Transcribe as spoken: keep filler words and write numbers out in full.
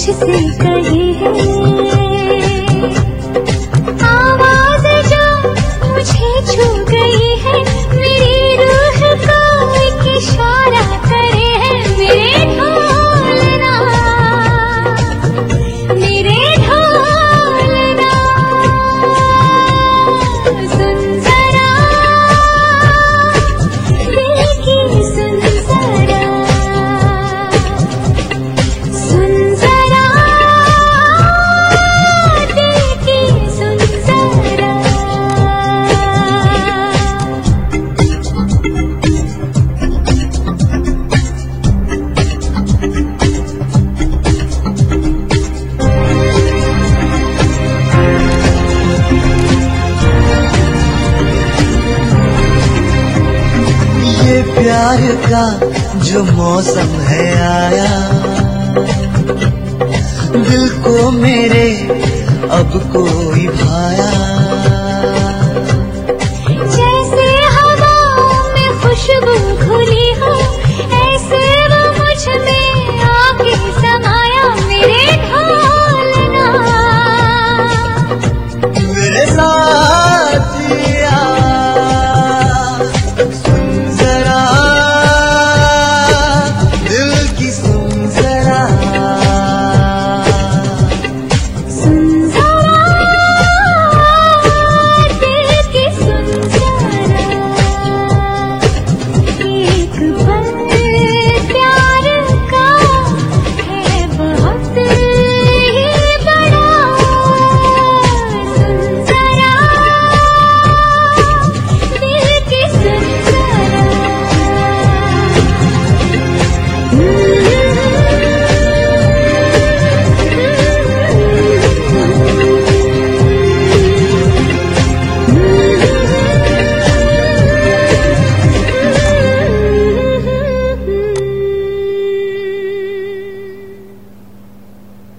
मुझसे कही है, आवाज जो मुझे छू गई है, मेरी रूह को एक इशारा करे है। मेरे ढोलना, मेरे ढोलना, सुन जरा दिल की, सुन जरा, सुन जरा दिल की, सुन जरा। ये प्यार का जो मौसम है आया, दिल को मेरे अब कोई भाया।